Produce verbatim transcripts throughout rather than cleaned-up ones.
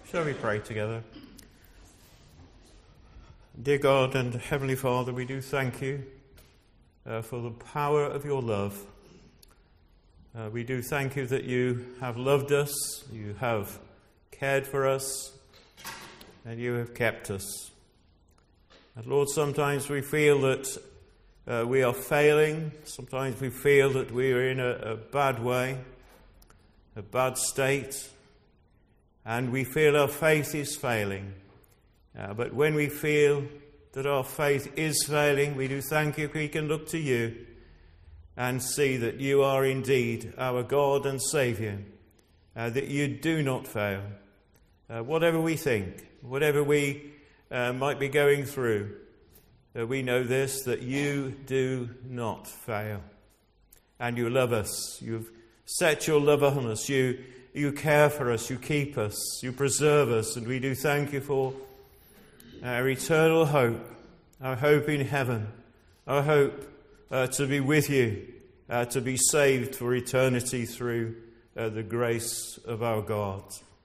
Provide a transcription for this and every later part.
Shall we pray together? Dear God and Heavenly Father, we do thank you uh, for the power of your love. Uh, we do thank you that you have loved us, you have cared for us, and you have kept us. And Lord, sometimes we feel that uh, we are failing. Sometimes we feel that we are in a, a bad way, a bad state. And we feel our faith is failing. Uh, but when we feel that our faith is failing, we do thank you we can look to you and see that you are indeed our God and Saviour, uh, that you do not fail. Uh, whatever we think, whatever we uh, might be going through, uh, we know this, that you do not fail. And you love us. You've set your love on us. You You care for us, you keep us, you preserve us, and we do thank you for our eternal hope, our hope in heaven, our hope uh, to be with you, uh, to be saved for eternity through uh, the grace of our God.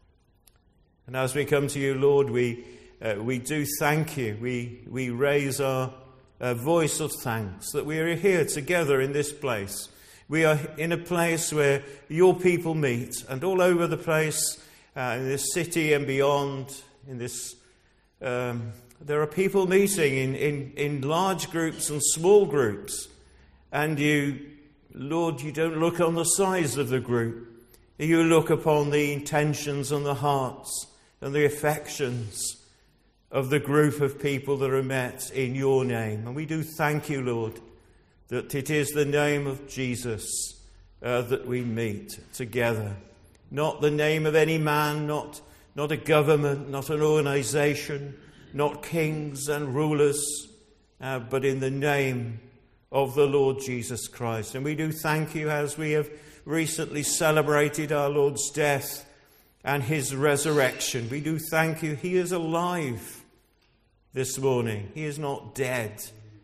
And as we come to you, Lord, we uh, we do thank you. We, we raise our uh, voice of thanks that we are here together in this place. We are in a place where your people meet, and all over the place, uh, in this city and beyond, in this, um, there are people meeting in, in, in large groups and small groups. And you, Lord, you don't look on the size of the group. You look upon the intentions and the hearts and the affections of the group of people that are met in your name. And we do thank you, Lord, that it is the name of Jesus uh, that we meet together. Not the name of any man, not, not a government, not an organization, not kings and rulers, uh, but in the name of the Lord Jesus Christ. And we do thank you as we have recently celebrated our Lord's death and his resurrection. We do thank you. He is alive this morning. He is not dead.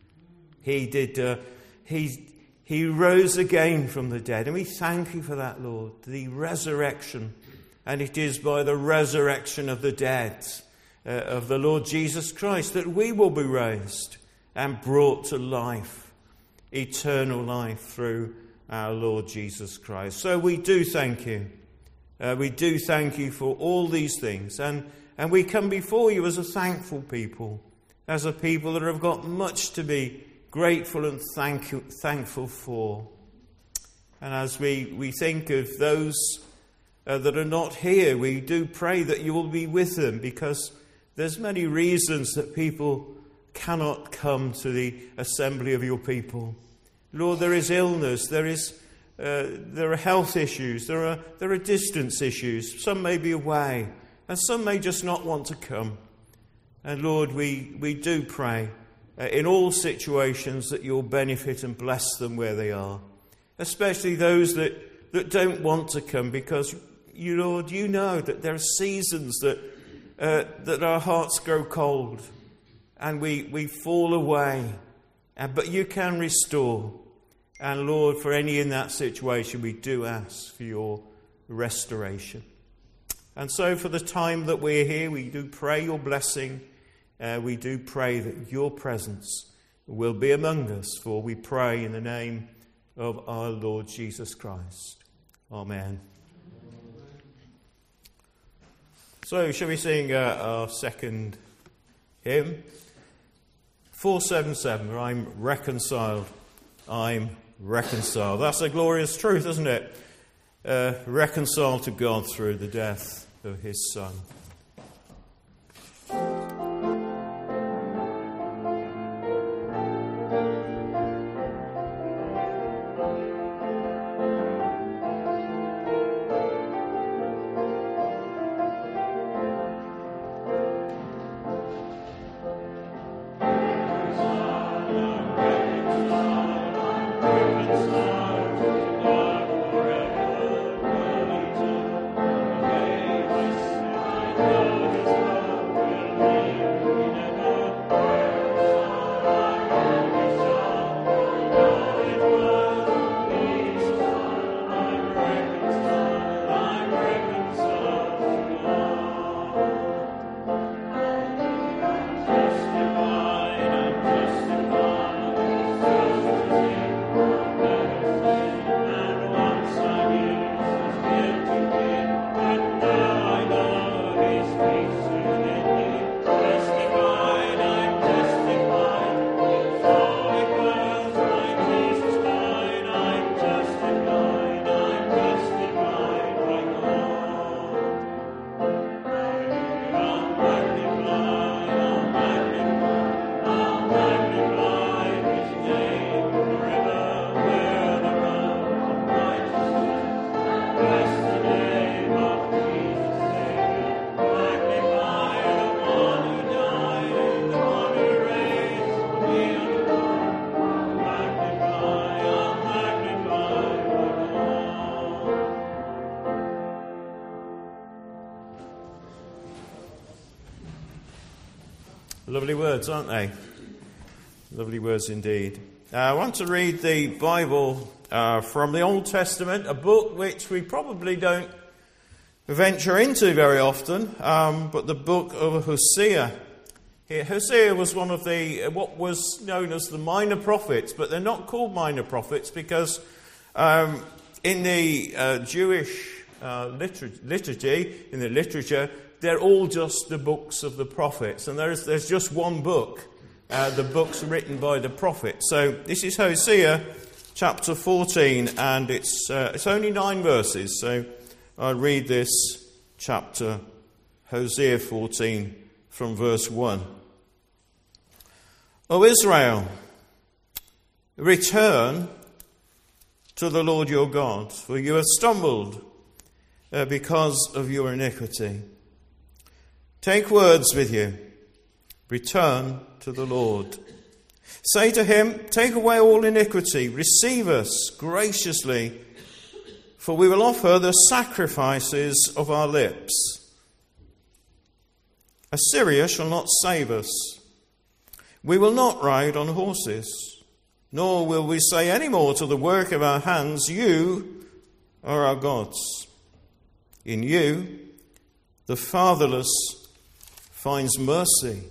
He did... Uh, He, he rose again from the dead. And we thank you for that, Lord, the resurrection. And it is by the resurrection of the dead, uh, of the Lord Jesus Christ, that we will be raised and brought to life, eternal life through our Lord Jesus Christ. So we do thank you. Uh, we do thank you for all these things. And, and we come before you as a thankful people, as a people that have got much to be grateful and thank you, thankful for. And as we, we think of those uh, that are not here, we do pray that you will be with them, because there's many reasons that people cannot come to the assembly of your people. Lord, there is illness, there is uh, there are health issues, there are there are distance issues. Some may be away, and some may just not want to come. And Lord, we, we do pray in all situations that you'll benefit and bless them where they are, especially those that, that don't want to come, because you, Lord, you know that there are seasons that uh, that our hearts grow cold and we, we fall away, and, but you can restore. And Lord, for any in that situation, we do ask for your restoration. And so for the time that we're here, we do pray your blessing. Uh, we do pray that your presence will be among us, for we pray in the name of our Lord Jesus Christ. Amen. So, shall we sing uh, our second hymn? four seventy-seven, I'm reconciled, I'm reconciled. That's a glorious truth, isn't it? Uh, reconciled to God through the death of his Son. Forever, Lovely words, aren't they? Lovely words indeed. Uh, I want to read the Bible uh, from the Old Testament, a book which we probably don't venture into very often, um, but the book of Hosea. Here, Hosea was one of the, what was known as the minor prophets, but they're not called minor prophets because um, in the uh, Jewish uh, liter- liturgy, in the literature, they're all just the books of the prophets. And there's, there's just one book, uh, the books written by the prophets. So this is Hosea chapter fourteen, and it's, uh, it's only nine verses. So I'll read this chapter, Hosea fourteen, from verse one. O Israel, return to the Lord your God, for you have stumbled uh, because of your iniquity. Take words with you. Return to the Lord. Say to him, take away all iniquity. Receive us graciously, for we will offer the sacrifices of our lips. Assyria shall not save us. We will not ride on horses, nor will we say any more to the work of our hands, you are our gods. In you, the fatherless finds mercy.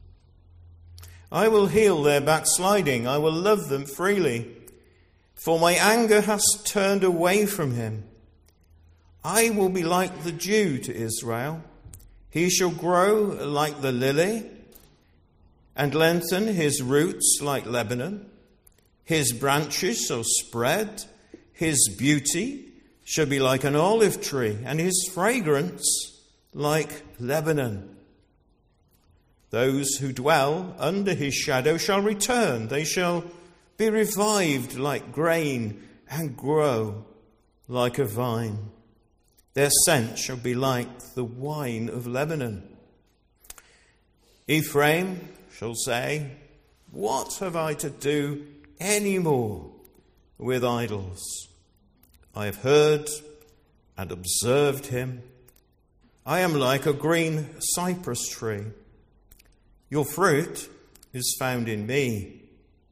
I will heal their backsliding. I will love them freely, for my anger has turned away from him. I will be like the dew to Israel. He shall grow like the lily and lengthen his roots like Lebanon. His branches shall spread. His beauty shall be like an olive tree, and his fragrance like Lebanon. Those who dwell under his shadow shall return. They shall be revived like grain and grow like a vine. Their scent shall be like the wine of Lebanon. Ephraim shall say, what have I to do any more with idols? I have heard and observed him. I am like a green cypress tree. Your fruit is found in me.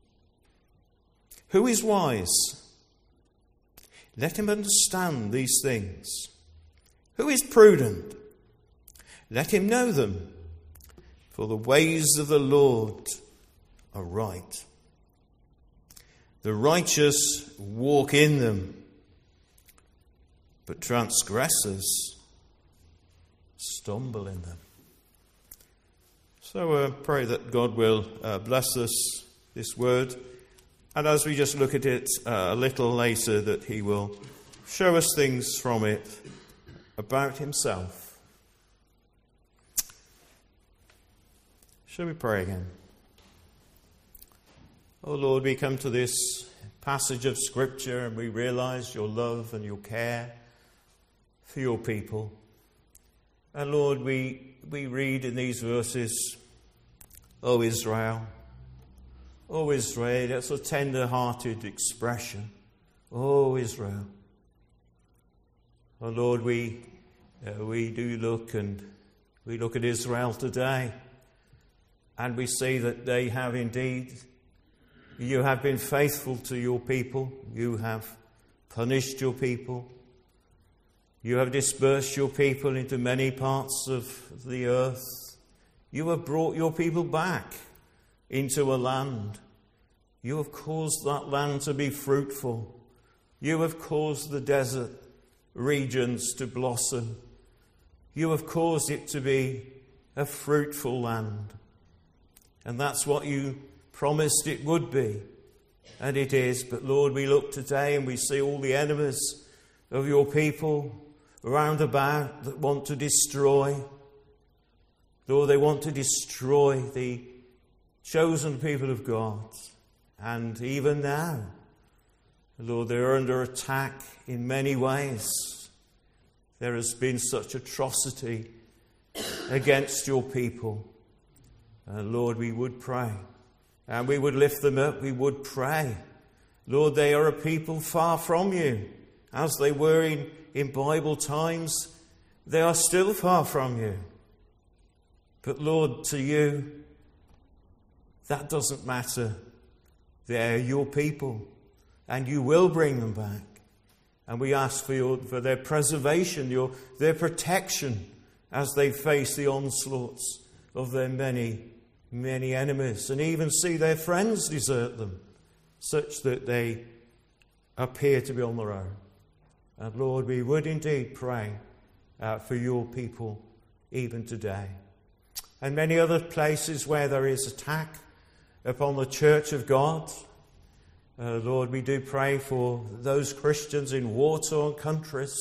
Who is wise? Let him understand these things. Who is prudent? Let him know them. For the ways of the Lord are right. The righteous walk in them, but transgressors stumble in them. So uh, pray that God will uh, bless us, this word, and as we just look at it uh, a little later, that he will show us things from it about himself. Shall we pray again? Oh Lord, we come to this passage of Scripture and we realize your love and your care for your people. And Lord, we, we read in these verses, O Israel, O Israel, that's a tender-hearted expression. O Israel. Oh Lord, we, uh, we do look and we look at Israel today. And we see that they have indeed, you have been faithful to your people. You have punished your people. You have dispersed your people into many parts of the earth. You have brought your people back into a land. You have caused that land to be fruitful. You have caused the desert regions to blossom. You have caused it to be a fruitful land. And that's what you promised it would be. And it is. But Lord, we look today and we see all the enemies of your people round about that want to destroy. Lord, they want to destroy the chosen people of God. And even now, Lord, they're under attack in many ways. There has been such atrocity against your people. And Lord, we would pray. And we would lift them up. We would pray. Lord, they are a people far from you. As they were in, in Bible times, they are still far from you. But Lord, to you, That doesn't matter. They're your people, and you will bring them back. And we ask for, your, for their preservation, your, their protection as they face the onslaughts of their many, many enemies, and even see their friends desert them, such that they appear to be on their own. And Lord, we would indeed pray uh, for your people even today. And many other places where there is attack upon the church of God. Uh, Lord, we do pray for those Christians in war-torn countries.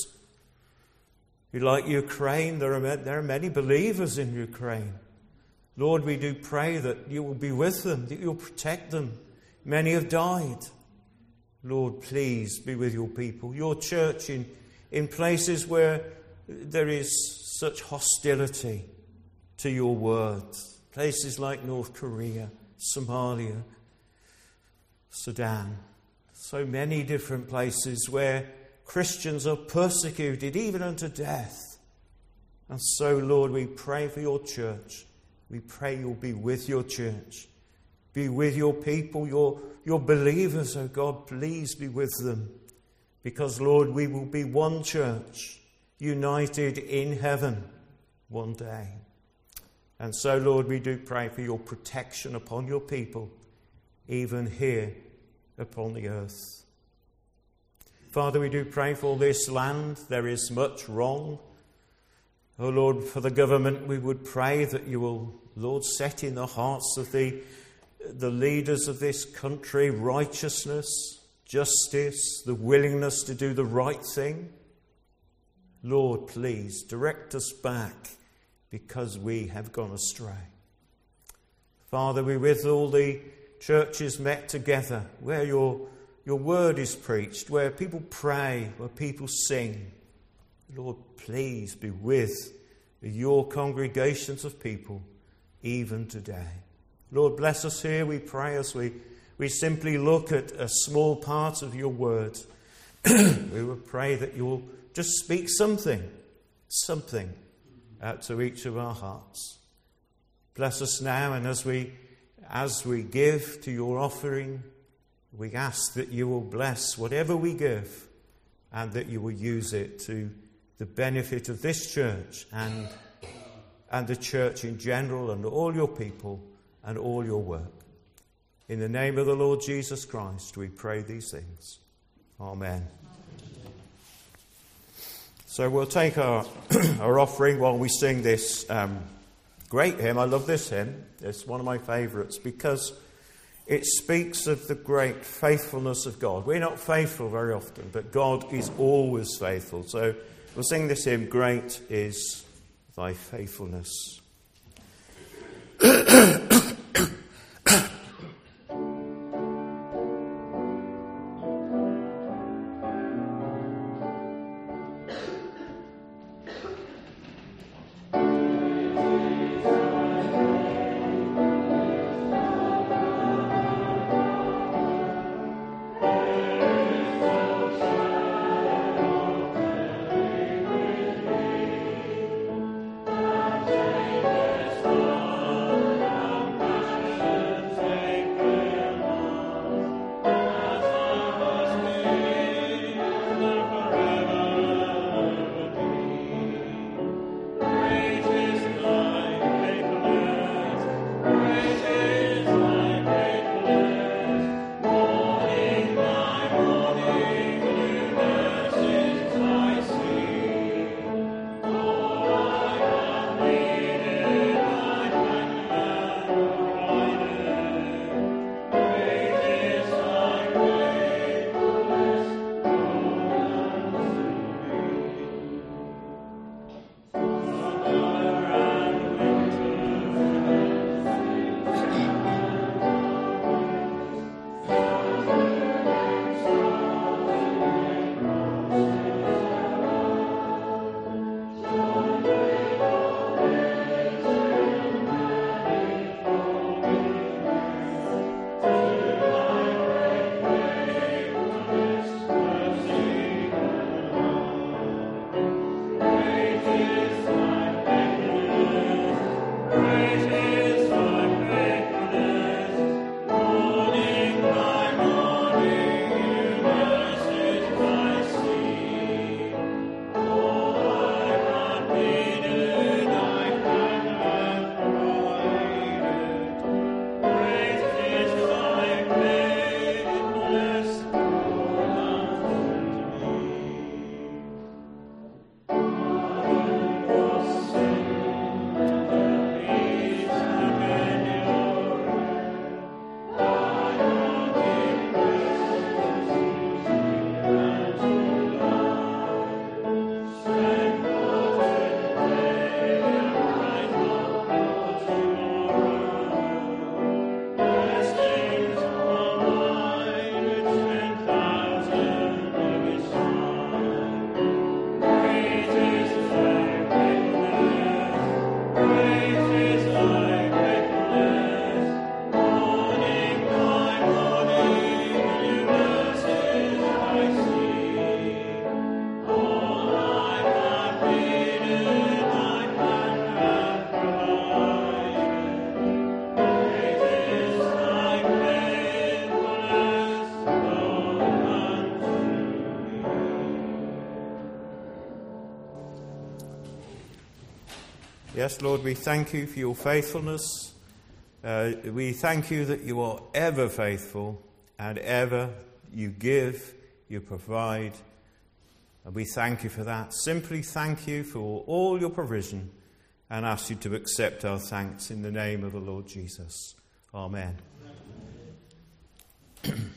Like Ukraine, there are, there are many believers in Ukraine. Lord, we do pray that you will be with them, that you'll protect them. Many have died. Lord, please be with your people, your church in, in places where there is such hostility to your word. Places like North Korea, Somalia, Sudan. So many different places where Christians are persecuted even unto death. And so, Lord, we pray for your church. We pray you'll be with your church. Be with your people, your, your believers, oh God, please be with them. Because, Lord, we will be one church, united in heaven one day. And so, Lord, we do pray for your protection upon your people, even here upon the earth. Father, we do pray for this land. There is much wrong. Oh, Lord, for the government, we would pray that you will, Lord, set in the hearts of the, the leaders of this country righteousness, justice, the willingness to do the right thing. Lord, please direct us back because we have gone astray. Father, we with all the churches met together where your, your word is preached, where people pray, where people sing. Lord, please be with your congregations of people even today. Lord, bless us here, we pray, as we, we simply look at a small part of your word. We will pray that you will just speak something, something out to each of our hearts. Bless us now, and as we as we give to your offering, we ask that you will bless whatever we give, and that you will use it to the benefit of this church and and the church in general, and all your people and all your work. In the name of the Lord Jesus Christ, we pray these things. Amen. So we'll take our, our offering while we sing this um, great hymn. I love this hymn. It's one of my favourites because it speaks of the great faithfulness of God. We're not faithful very often, but God is always faithful. So we'll sing this hymn, Great is Thy Faithfulness. Yes, Lord, we thank you for your faithfulness. Uh, we thank you that you are ever faithful and ever you give, you provide. And we thank you for that. Simply thank you for all your provision and ask you to accept our thanks in the name of the Lord Jesus. Amen. Amen.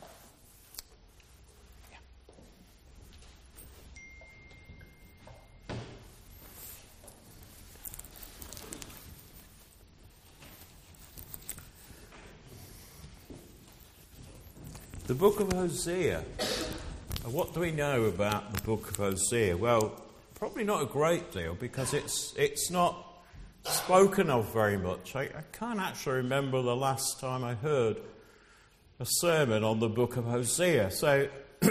The book of Hosea. What do we know about the book of Hosea? Well, probably not a great deal because it's it's not spoken of very much. I, I can't actually remember the last time I heard a sermon on the book of Hosea. So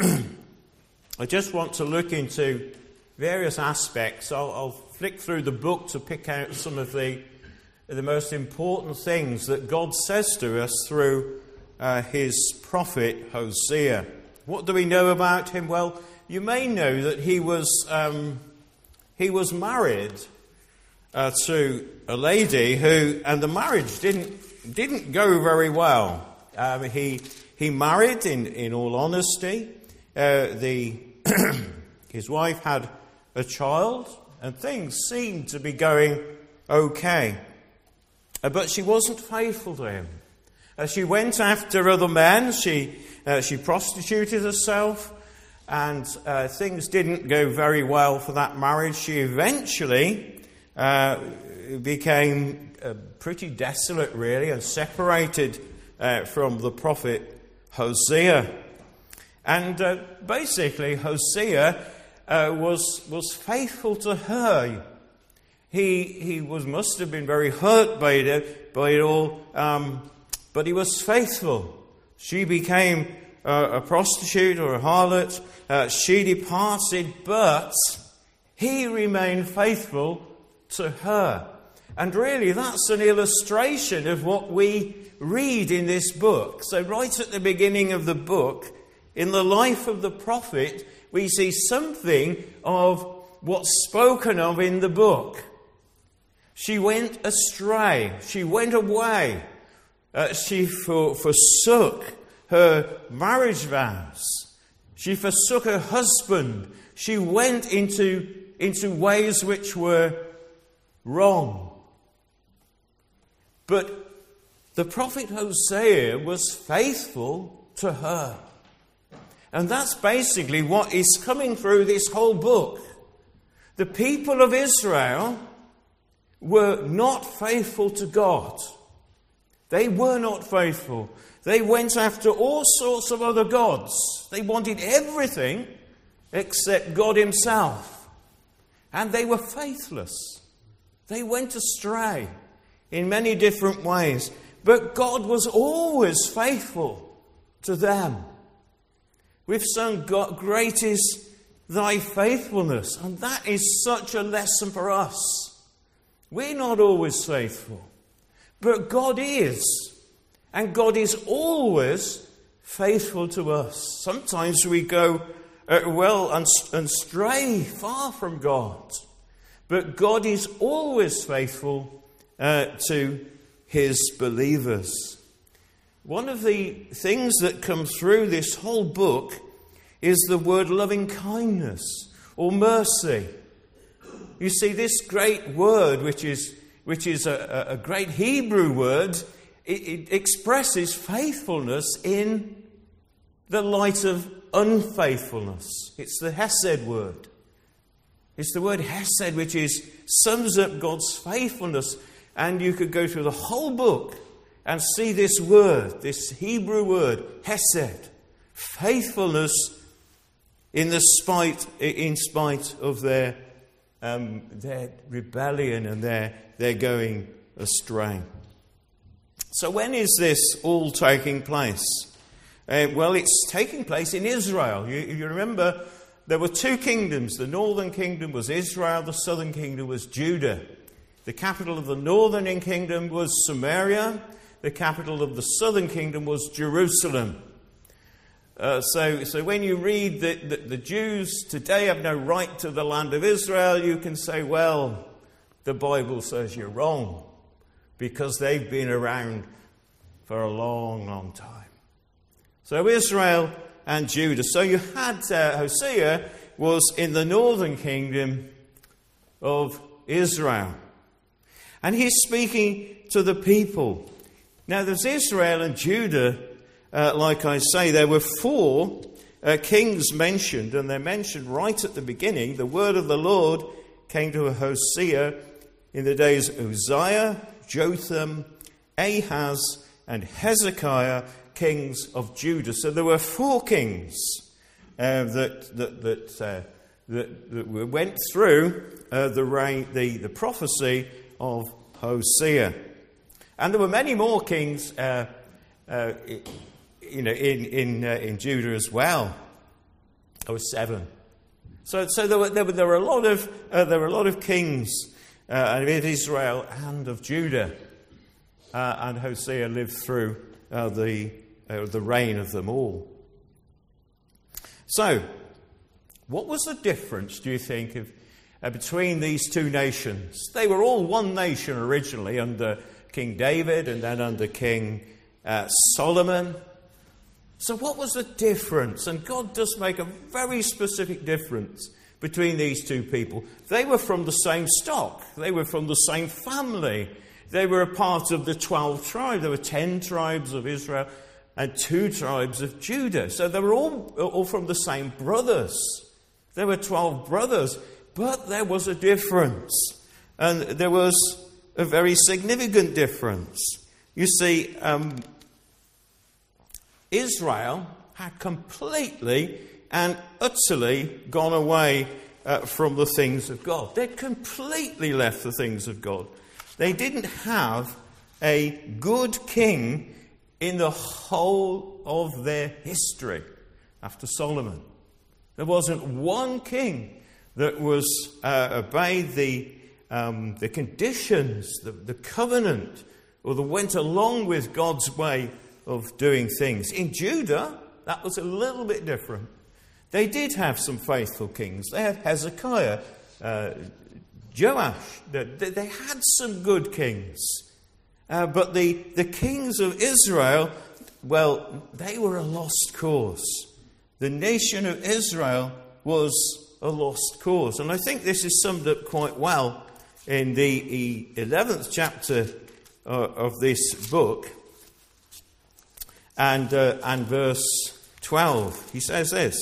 I just want to look into various aspects. I'll, I'll flick through the book to pick out some of the the most important things that God says to us through Uh, his prophet Hosea. What do we know about him? Well, you may know that he was um, he was married uh, to a lady who, and the marriage didn't didn't go very well. Um, he he married, in in all honesty, uh, the his wife had a child, and things seemed to be going okay, uh, but she wasn't faithful to him. Uh, she went after other men, she uh, she prostituted herself, and uh, things didn't go very well for that marriage. She eventually uh, became uh, pretty desolate, really, and separated uh, from the prophet Hosea. And uh, basically, Hosea uh, was was faithful to her. He he was must have been very hurt by it, by it all. Um, But he was faithful. She became uh, a prostitute or a harlot. Uh, she departed, but he remained faithful to her. And really, that's an illustration of what we read in this book. So right at the beginning of the book, in the life of the prophet, we see something of what's spoken of in the book. She went astray. She went away. Uh, she for, forsook her marriage vows. She forsook her husband. She went into, into ways which were wrong. But the prophet Hosea was faithful to her. And that's basically what is coming through this whole book. The people of Israel were not faithful to God. They were not faithful. They went after all sorts of other gods. They wanted everything except God himself. And they were faithless. They went astray in many different ways. But God was always faithful to them. We've sung, God, great is thy faithfulness. And that is such a lesson for us. We're not always faithful. But God is, and God is always faithful to us. Sometimes we go uh, well and, and stray far from God, but God is always faithful uh, to his believers. One of the things that comes through this whole book is the word loving kindness or mercy. You see, this great word, which is which is a, a great Hebrew word, it, it expresses faithfulness in the light of unfaithfulness. It's the Hesed word. It's the word Hesed which is sums up God's faithfulness. And you could go through the whole book and see this word, this Hebrew word, Hesed. Faithfulness in the spite, in spite of their um, their rebellion and their they're going astray. So when is this all taking place? Uh, well, it's taking place in Israel. You, you remember there were two kingdoms. The northern kingdom was Israel. The southern kingdom was Judah. The capital of the northern kingdom was Samaria. The capital of the southern kingdom was Jerusalem. Uh, so, so when you read that the, the Jews today have no right to the land of Israel, you can say, well, the Bible says you're wrong, because they've been around for a long, long time. So Israel and Judah. So you had uh, Hosea was in the northern kingdom of Israel. And he's speaking to the people. Now there's Israel and Judah, uh, like I say. There were four uh, kings mentioned, and they're mentioned right at the beginning. The word of the Lord came to Hosea in the days of Uzziah, Jotham, Ahaz, and Hezekiah, kings of Judah. So there were four kings uh, that that that, uh, that that went through uh, the reign, the the prophecy of Hosea, and there were many more kings, uh, uh, you know, in in uh, in Judah as well. There were seven. So so there were there were, there were a lot of uh, there were a lot of kings uh, of Israel and of Judah, uh, and Hosea lived through uh, the uh, the reign of them all. So, what was the difference, do you think, of, uh, between these two nations? They were all one nation originally under King David and then under King uh, Solomon. So what was the difference? And God does make a very specific difference between these two people. They were from the same stock. They were from the same family. They were a part of the twelve tribes. There were ten tribes of Israel and two tribes of Judah. So they were all, all from the same brothers. There were twelve brothers, but there was a difference. And there was a very significant difference. You see, um, Israel had completely and utterly gone away uh, from the things of God. They'd completely left the things of God. They didn't have a good king in the whole of their history after Solomon. There wasn't one king that was uh, obeyed the um, the conditions, the, the covenant, or that went along with God's way of doing things. In Judah, that was a little bit different. They did have some faithful kings. They had Hezekiah, uh, Joash. They, they had some good kings. Uh, but the, the kings of Israel, well, they were a lost cause. The nation of Israel was a lost cause. And I think this is summed up quite well in the eleventh chapter uh, of this book and, uh, and verse twelve. He says this: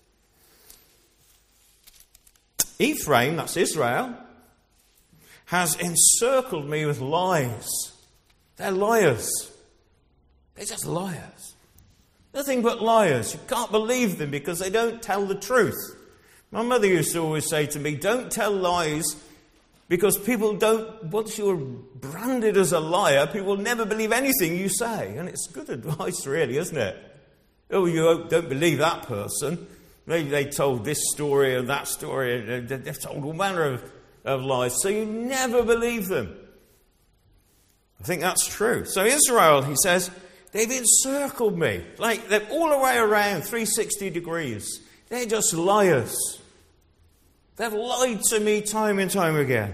Ephraim, that's Israel, has encircled me with lies. They're liars. They're just liars. Nothing but liars. You can't believe them because they don't tell the truth. My mother used to always say to me, don't tell lies, because people don't, once you're branded as a liar, people will never believe anything you say. And it's good advice, really, isn't it? Oh, you don't believe that person. Maybe they told this story and that story, and they've told all manner of, of lies, so you never believe them. I think that's true. So Israel, he says, they've encircled me. Like, they're all the way around, three hundred sixty degrees. They're just liars. They've lied to me time and time again.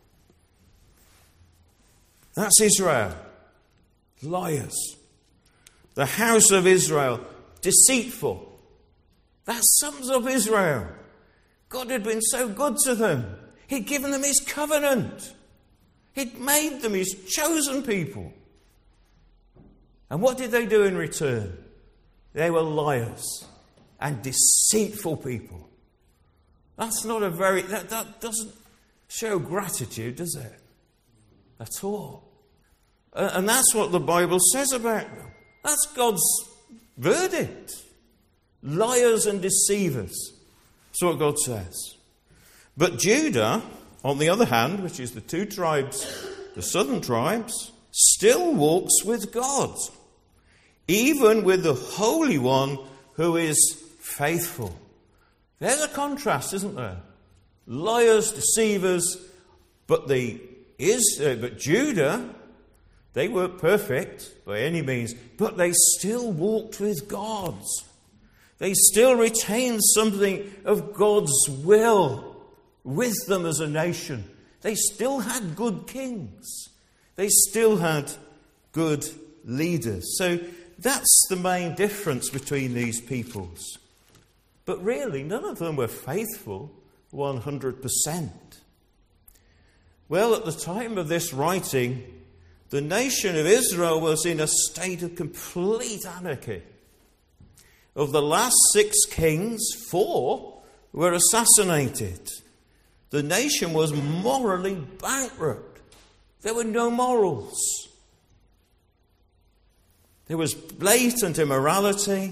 That's Israel. Liars. The house of Israel, deceitful. That sums up Israel. God had been so good to them. He'd given them his covenant. He'd made them his chosen people. And what did they do in return? They were liars and deceitful people. That's not a very, that, that doesn't show gratitude, does it? At all. Uh, and that's what the Bible says about them. That's God's verdict. Liars and deceivers. That's what God says. But Judah, on the other hand, which is the two tribes, the southern tribes, still walks with God, even with the Holy One who is faithful. There's a contrast, isn't there? Liars, deceivers, but the is uh, but Judah, they weren't perfect by any means, but they still walked with God. They still retained something of God's will with them as a nation. They still had good kings. They still had good leaders. So that's the main difference between these peoples. But really, none of them were faithful one hundred percent. Well, at the time of this writing, the nation of Israel was in a state of complete anarchy. Of the last six kings, four were assassinated. The nation was morally bankrupt. There were no morals. There was blatant immorality,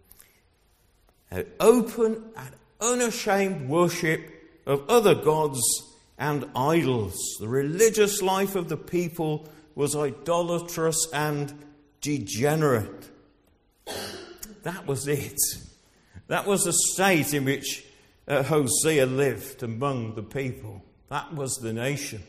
an open and unashamed worship of other gods and idols. The religious life of the people was idolatrous and degenerate. That was it. That was the state in which uh, Hosea lived among the people. That was the nation.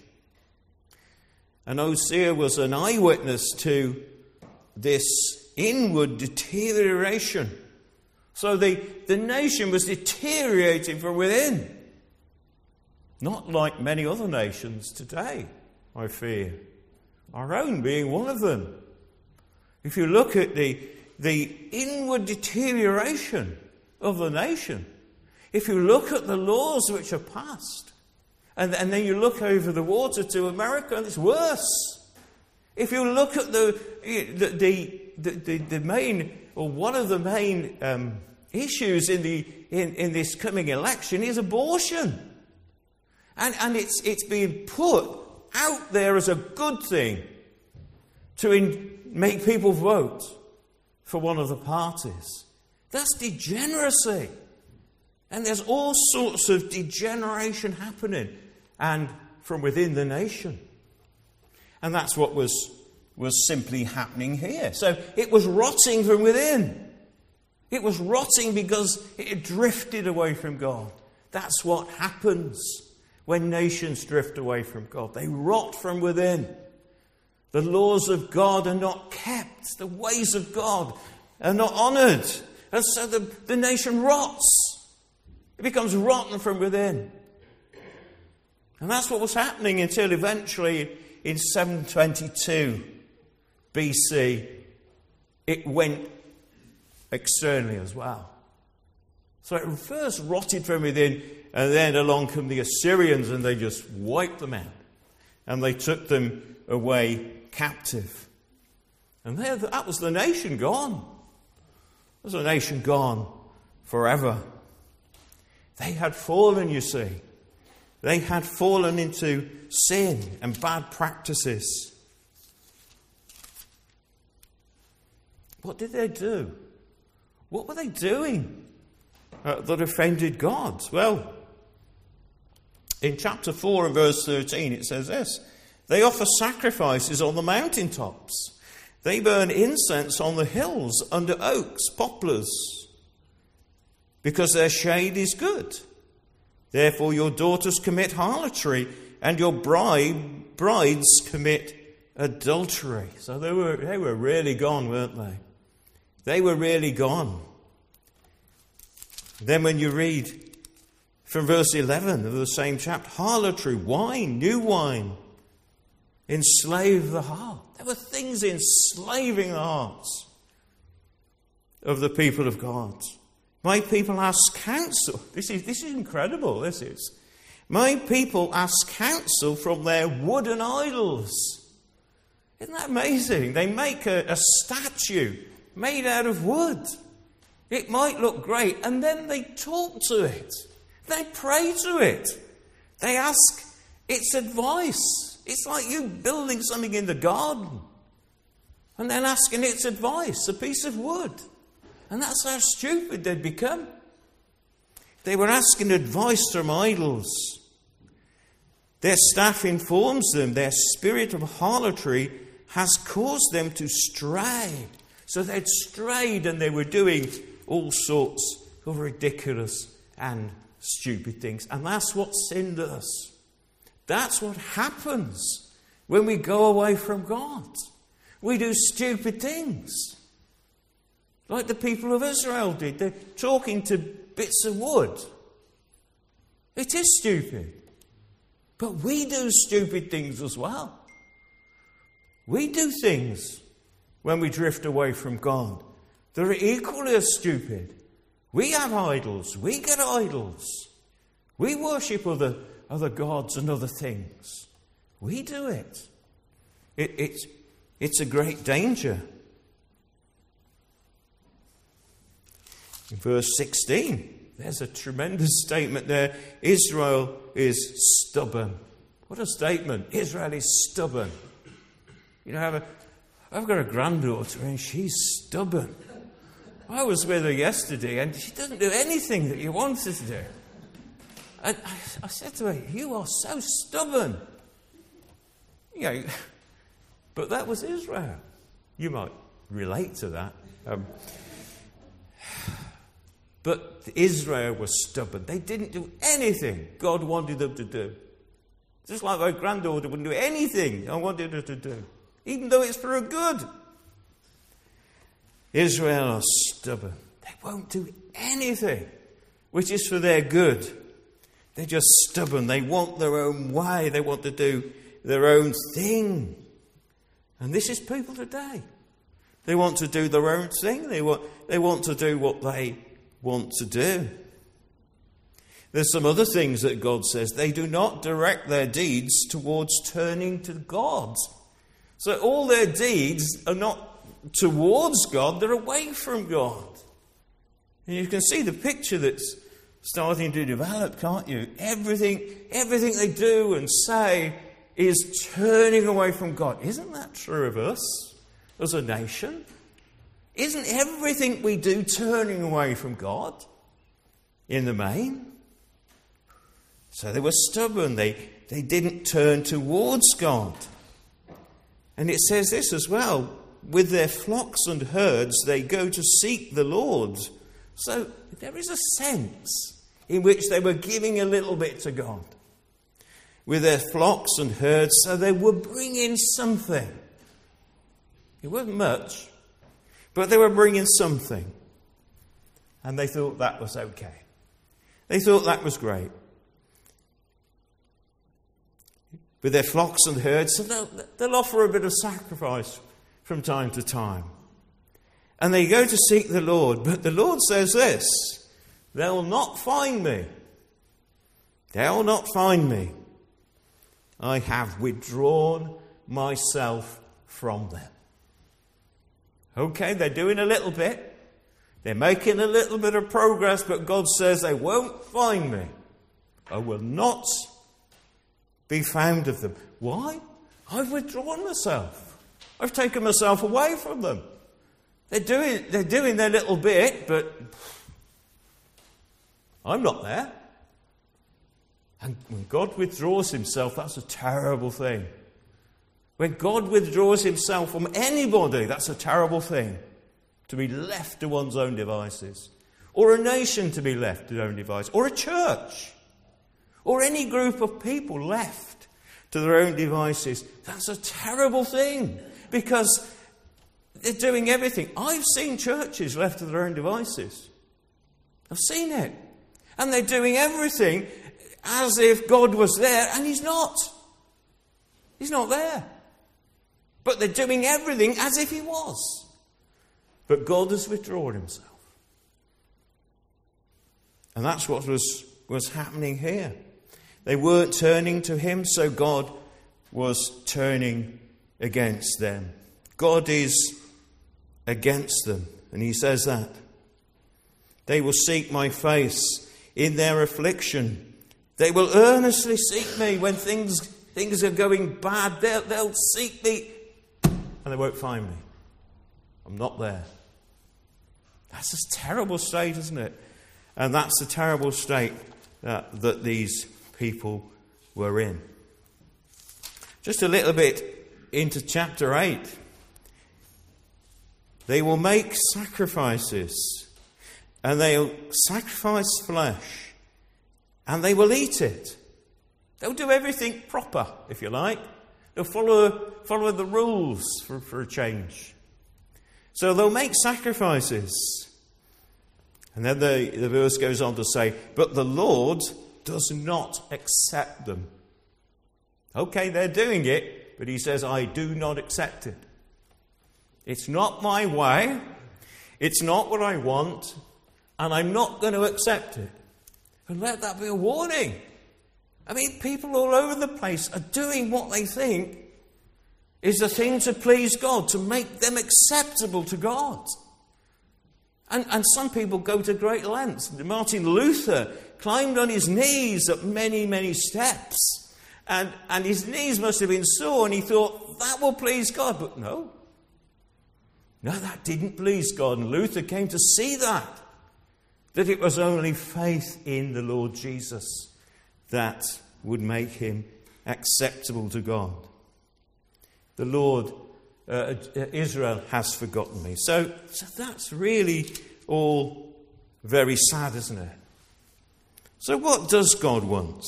And Hosea was an eyewitness to this inward deterioration. So the, the nation was deteriorating from within. Not like many other nations today, I fear. Our own being one of them. If you look at the, the inward deterioration of the nation, if you look at the laws which are passed, and, and then you look over the water to America, and it's worse. If you look at the the the, the, the main, or one of the main um, issues in the in, in this coming election is abortion. And, and it's, it's being put out there as a good thing to in, make people vote for one of the parties. That's degeneracy. And there's all sorts of degeneration happening, and from within the nation. And that's what was, was simply happening here. So it was rotting from within. It was rotting because it had drifted away from God. That's what happens when nations drift away from God. They rot from within. The laws of God are not kept. The ways of God are not honoured. And so the, the nation rots. It becomes rotten from within. And that's what was happening until eventually in seven twenty-two B C, it went externally as well. So it first rotted from within, and then along come the Assyrians, and they just wiped them out. And they took them away captive. And there, that was the nation gone. That was the nation gone forever. They had fallen, you see. They had fallen into sin and bad practices. What did they do? What were they doing uh, that offended God? Well, in chapter four and verse thirteen it says this: they offer sacrifices on the mountaintops. They burn incense on the hills under oaks, poplars, because their shade is good. Therefore your daughters commit harlotry, and your bride, brides commit adultery. So they were, they were really gone, weren't they? They were really gone. Then when you read from verse eleven of the same chapter, harlotry, wine, new wine, enslave the heart. There were things enslaving the hearts of the people of God. My people ask counsel. This is, this is incredible, this is. My people ask counsel from their wooden idols. Isn't that amazing? They make a, a statue made out of wood. It might look great, and then they talk to it. They pray to it. They ask its advice. It's like you building something in the garden and then asking its advice, a piece of wood. And that's how stupid they'd become. They were asking advice from idols. Their staff informs them their spirit of harlotry has caused them to stray. So they'd strayed and they were doing all sorts of ridiculous and stupid things. And that's what sin does. That's what happens when we go away from God. We do stupid things. Like the people of Israel did. They're talking to bits of wood. It is stupid. But we do stupid things as well. We do things when we drift away from God that are equally as stupid. We have idols. We get idols. We worship other, other gods and other things. We do it. it it's, it's a great danger. In verse sixteen, there's a tremendous statement there. Israel is stubborn. What a statement. Israel is stubborn. You know, I've, a, I've got a granddaughter and she's stubborn. I was with her yesterday and she doesn't do anything that you want her to do. And I, I said to her, you are so stubborn. You know, but that was Israel. You might relate to that. Um, but Israel was stubborn. They didn't do anything God wanted them to do. Just like my granddaughter wouldn't do anything I wanted her to do, even though it's for her good. Israel are stubborn. They won't do anything which is for their good. They're just stubborn. They want their own way. They want to do their own thing. And this is people today. They want to do their own thing. They want, they want to do what they want to do. There's some other things that God says. They do not direct their deeds towards turning to God. So all their deeds are not towards God, they're away from God. And you can see the picture that's starting to develop, can't you? Everything, everything they do and say is turning away from God. Isn't that true of us as a nation? Isn't everything we do turning away from God in the main? So they were stubborn. They, they didn't turn towards God. And it says this as well. With their flocks and herds, they go to seek the Lord. So there is a sense in which they were giving a little bit to God. With their flocks and herds, so they were bringing something. It wasn't much, but they were bringing something. And they thought that was okay. They thought that was great. With their flocks and herds, so they'll, they'll offer a bit of sacrifice from time to time. And they go to seek the Lord. But the Lord says this, they'll not find me. They'll not find me. I have withdrawn myself from them. Okay, they're doing a little bit. They're making a little bit of progress, but God says they won't find me. I will not be found of them. Why? I've withdrawn myself. I've taken myself away from them. They're doing, they're doing their little bit, but I'm not there. And when God withdraws himself, that's a terrible thing. When God withdraws himself from anybody, that's a terrible thing. To be left to one's own devices. Or a nation to be left to their own devices. Or a church. Or any group of people left to their own devices. That's a terrible thing. Because they're doing everything. I've seen churches left to their own devices. I've seen it. And they're doing everything as if God was there, and he's not. He's not there. But they're doing everything as if he was. But God has withdrawn himself. And that's what was, was happening here. They weren't turning to him, so God was turning against them. God is against them. And he says that. They will seek my face in their affliction. They will earnestly seek me when things, things are going bad. They'll, they'll seek me and they won't find me. I'm not there. That's a terrible state, isn't it? And that's the terrible state that, that these people were in. Just a little bit into chapter eight. They will make sacrifices, and they'll sacrifice flesh, and they will eat it. They'll do everything proper, if you like. They'll follow, follow the rules for, for a change. So they'll make sacrifices. And then the, the verse goes on to say, but the Lord does not accept them. Okay, they're doing it, but he says, I do not accept it. It's not my way. It's not what I want. And I'm not going to accept it. And let that be a warning. I mean, people all over the place are doing what they think is the thing to please God, to make them acceptable to God. And, and some people go to great lengths. Martin Luther climbed on his knees up many, many steps. And, and his knees must have been sore, and he thought, that will please God. But no. No, that didn't please God. And Luther came to see that. That it was only faith in the Lord Jesus that would make him acceptable to God. The Lord, uh, Israel has forgotten me. So, so that's really all very sad, isn't it? So what does God want?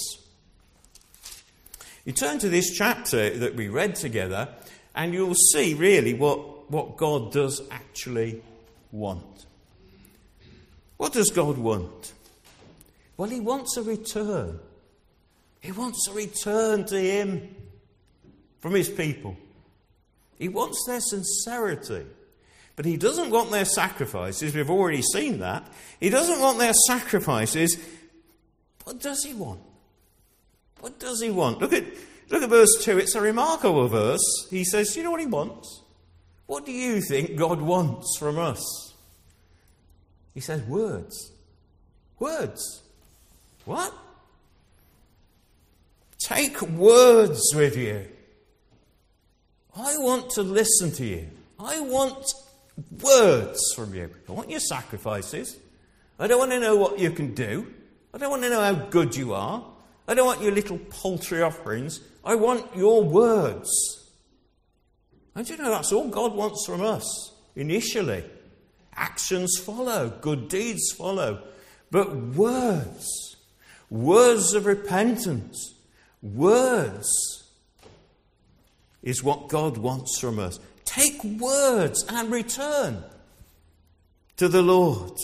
You turn to this chapter that we read together and you'll see really what, what God does actually want. What does God want? Well, he wants a return. He wants a return to him from his people. He wants their sincerity. But he doesn't want their sacrifices. We've already seen that. He doesn't want their sacrifices. What does he want? What does he want? Look at, look at verse two. It's a remarkable verse. He says, you know what he wants? What do you think God wants from us? He says, words. Words. What? Take words with you. I want to listen to you. I want words from you. I want your sacrifices. I don't want to know what you can do. I don't want to know how good you are. I don't want your little paltry offerings. I want your words. And you know, that's all God wants from us, initially. Actions follow, good deeds follow. But words, words of repentance, words is what God wants from us. Take words and return to the Lord.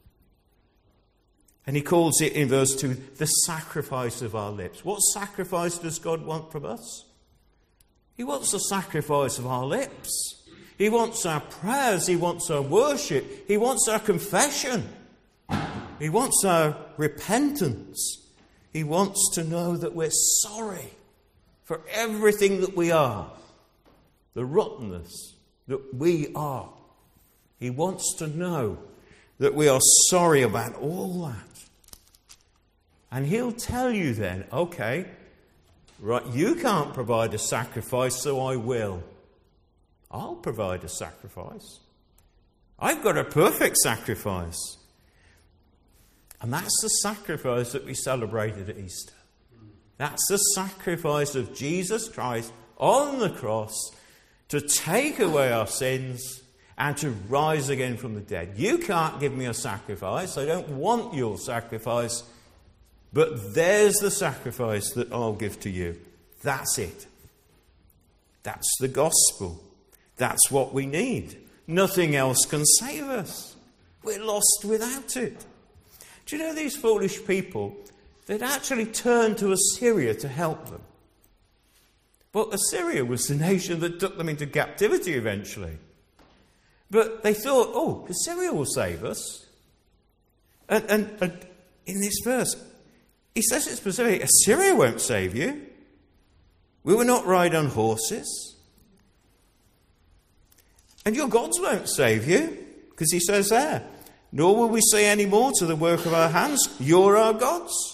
And he calls it in verse two, the sacrifice of our lips. What sacrifice does God want from us? He wants the sacrifice of our lips. He wants our prayers. He wants our worship. He wants our confession. He wants our repentance. He wants to know that we're sorry for everything that we are, the rottenness that we are. He wants to know that we are sorry about all that. And he'll tell you then, okay, right, you can't provide a sacrifice, so I will. I'll provide a sacrifice. I've got a perfect sacrifice. And that's the sacrifice that we celebrated at Easter. That's the sacrifice of Jesus Christ on the cross to take away our sins and to rise again from the dead. You can't give me a sacrifice. I don't want your sacrifice. But there's the sacrifice that I'll give to you. That's it. That's the gospel. That's what we need. Nothing else can save us. We're lost without it. Do you know these foolish people? They'd actually turned to Assyria to help them. But Assyria was the nation that took them into captivity eventually. But they thought, oh, Assyria will save us. And, and, and in this verse, he says it specifically, Assyria won't save you. We will not ride on horses. And your gods won't save you, because he says there, nor will we say any more to the work of our hands, you're our gods.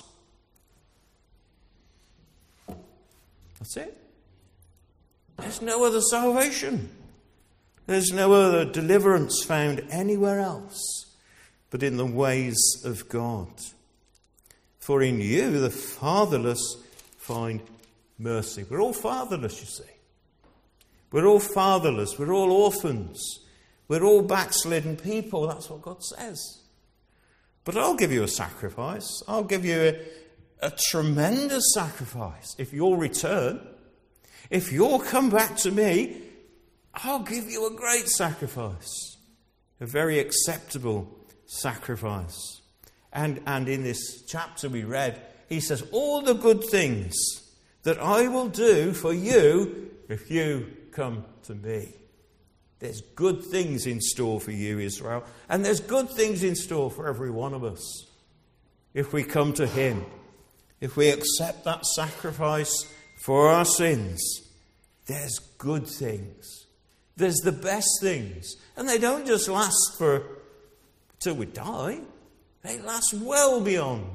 That's it. There's no other salvation. There's no other deliverance found anywhere else but in the ways of God. For in you the fatherless find mercy. We're all fatherless, you see. We're all fatherless. We're all orphans. We're all backslidden people. That's what God says. But I'll give you a sacrifice. I'll give you a, a tremendous sacrifice. If you'll return, if you'll come back to me, I'll give you a great sacrifice. A very acceptable sacrifice. And, and in this chapter we read, he says, all the good things that I will do for you if you come to me. There's good things in store for you, Israel, and there's good things in store for every one of us. If we come to him, if we accept that sacrifice for our sins, there's good things. There's the best things. And they don't just last for till we die. They last well beyond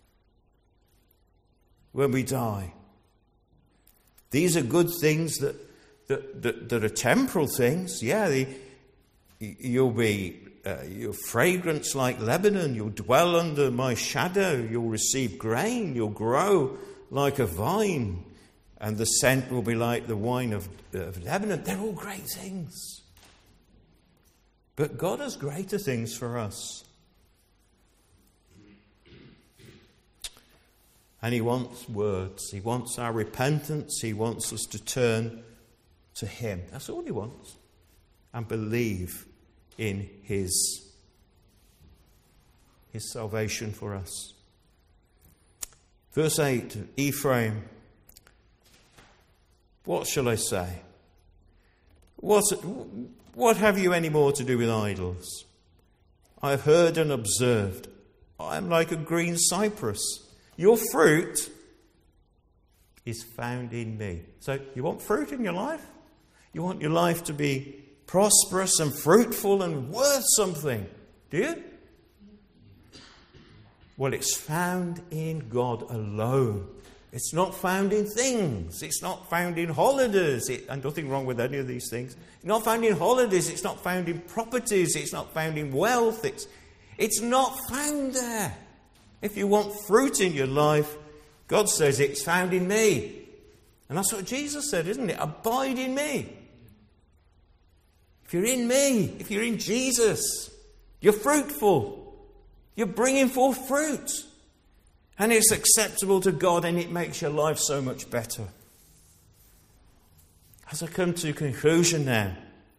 when we die. These are good things that that, that, that are temporal things. Yeah, the, you'll be uh, your fragrance like Lebanon. You'll dwell under my shadow. You'll receive grain. You'll grow like a vine, and the scent will be like the wine of, of Lebanon. They're all great things. But God has greater things for us. And he wants words. He wants our repentance. He wants us to turn to him. That's all he wants. And believe in his, his salvation for us. Verse eight, Ephraim. What shall I say? What, what have you any more to do with idols? I have heard and observed. I am like a green cypress. Your fruit is found in me. So you want fruit in your life? You want your life to be prosperous and fruitful and worth something, do you? Well, it's found in God alone. It's not found in things. It's not found in holidays. It, and nothing wrong with any of these things. It's not found in holidays. It's not found in properties. It's not found in wealth. It's, it's not found there. If you want fruit in your life, God says it's found in me. And that's what Jesus said, isn't it? Abide in me. If you're in me, if you're in Jesus, you're fruitful. You're bringing forth fruit. And it's acceptable to God, and it makes your life so much better. As I come to conclusion now,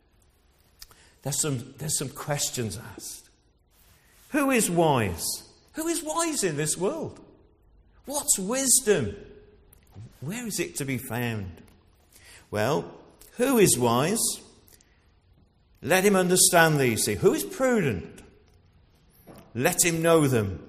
there's some, there's some questions asked. Who is wise? Who is wise in this world? What's wisdom? Where is it to be found? Well, who is wise? Let him understand these things. Who is prudent? Let him know them.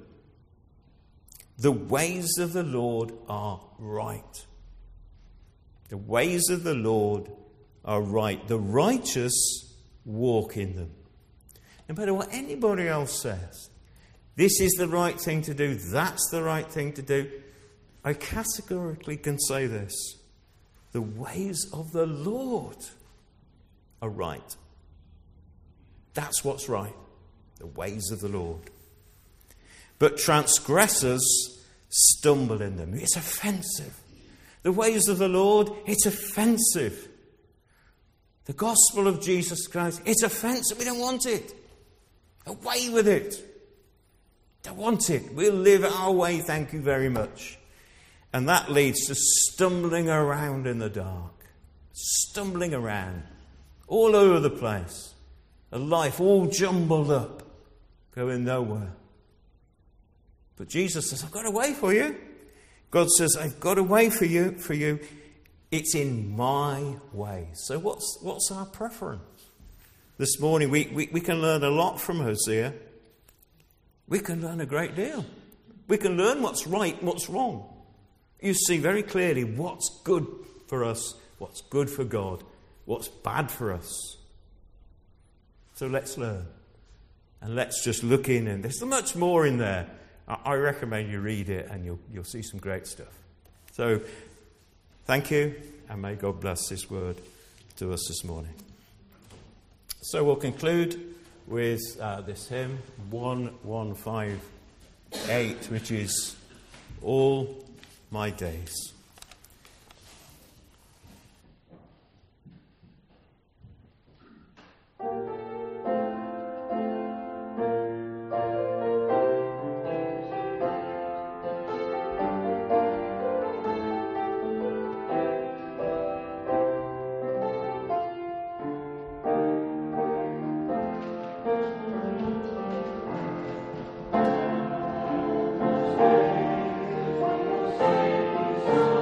The ways of the Lord are right. The ways of the Lord are right. The righteous walk in them. No matter what anybody else says, this is the right thing to do, that's the right thing to do, I categorically can say this. The ways of the Lord are right. That's what's right. The ways of the Lord. But transgressors stumble in them. It's offensive. The ways of the Lord, it's offensive. The gospel of Jesus Christ, it's offensive. We don't want it. Away with it. Don't want it. We'll live our way, thank you very much. And that leads to stumbling around in the dark. Stumbling around. All over the place. A life all jumbled up. Going nowhere. But Jesus says, I've got a way for you. God says, I've got a way for you. For you. It's in my way. So what's, what's our preference? This morning we, we, we can learn a lot from Hosea. We can learn a great deal. We can learn what's right and what's wrong. You see very clearly what's good for us, what's good for God, what's bad for us. So let's learn. And let's just look in, and there's so much more in there. I recommend you read it, and you'll, you'll see some great stuff. So, thank you, and may God bless this word to us this morning. So we'll conclude with uh, this hymn, one one five eight, which is All My Days. Thank you.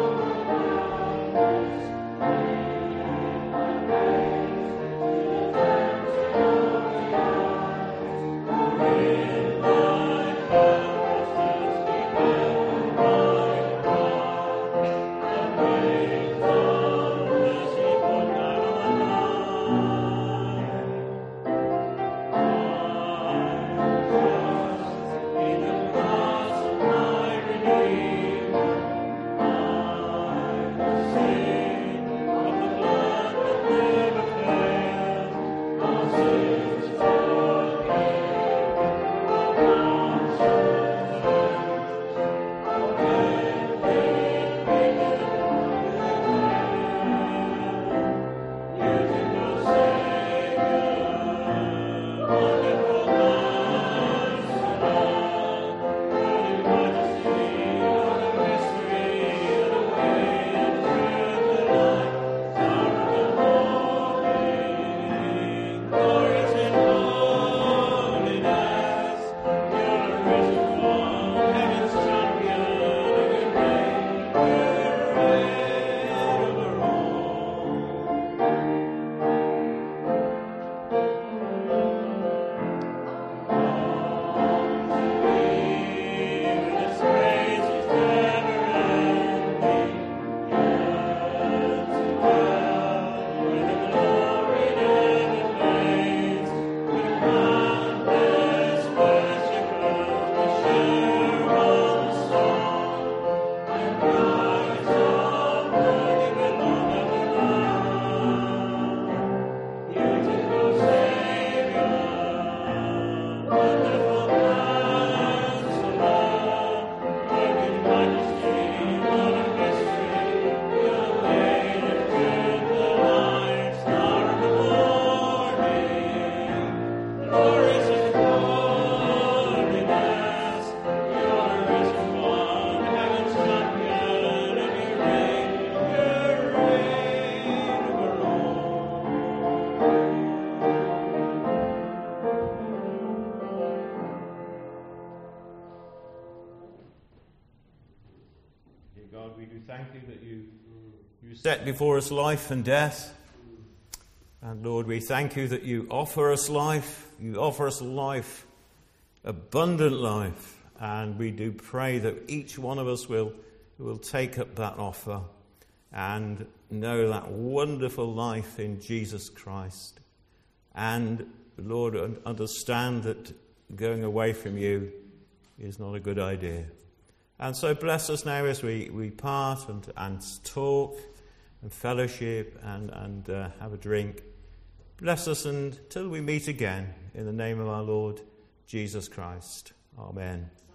thank you that you, you set before us life and death. And Lord, we thank you that you offer us life. You offer us life, abundant life. And we do pray that each one of us will, will take up that offer and know that wonderful life in Jesus Christ. And Lord, understand that going away from you is not a good idea. And so bless us now as we, we part and, and talk and fellowship and, and uh, have a drink. Bless us until we meet again in the name of our Lord Jesus Christ. Amen.